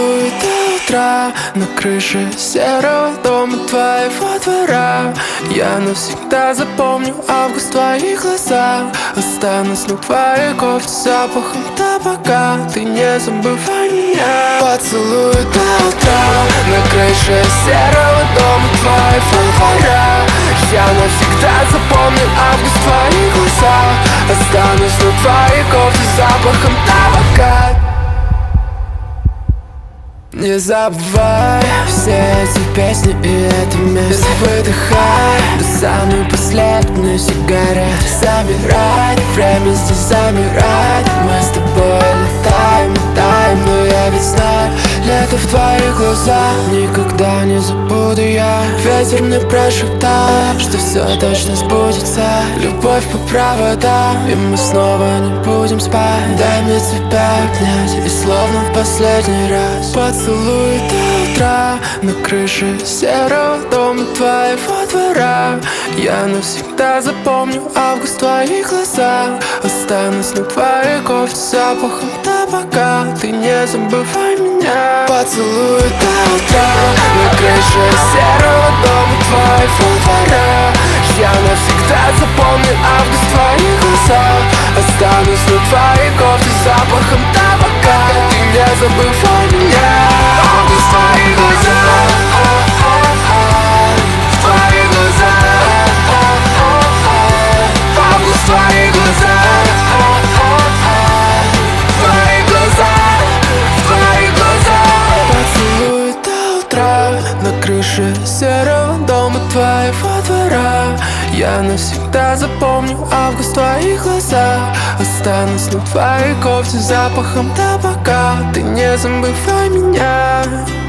Поцелуй до утра на крыше серого дома твоего двора. Я навсегда запомню август в твоих глазах. Останусь на твоей кофте с запахом табака. Ты не забывай меня. Поцелуй до утра на крыше серого дома твоего двора. Я навсегда запомню август в твоих глазах. Останусь на твоей кофте с запахом табака. Не забывай все эти песни и это место. Выдыхай до самой последней сигареты. Замирает, время здесь замирает. Мы с тобой летаем, летаем. Но я ведь знаю, лето в твоих глазах никогда не забуду я. Ветер мне прошептал, что все точно сбудется. Любовь по проводам, и мы снова не будем спать. Дай мне тебя обнять, и словно в последний раз поцелуй до утра на крыше серого дома твоего двора. Я навсегда запомню август в твоих глазах. Останусь на твоей кофте с запахом табака. Ты не забывай меня. Поцелуй до утра на крыше серого дома твоего двора. Я навсегда запомню август в твоих глазах. Останусь на твоей кофте с запахом табака. Ты не забывай меня. Август в твоих глазах, в твоих глазах, август в твоих глазах, в твоих глазах, в твоих глазах. Поцелуй до утра на крыше серого дома твоего двора. Я навсегда запомню август в твоих глазах. Останусь на твоей кофте с запахом табака. Ты не забывай меня.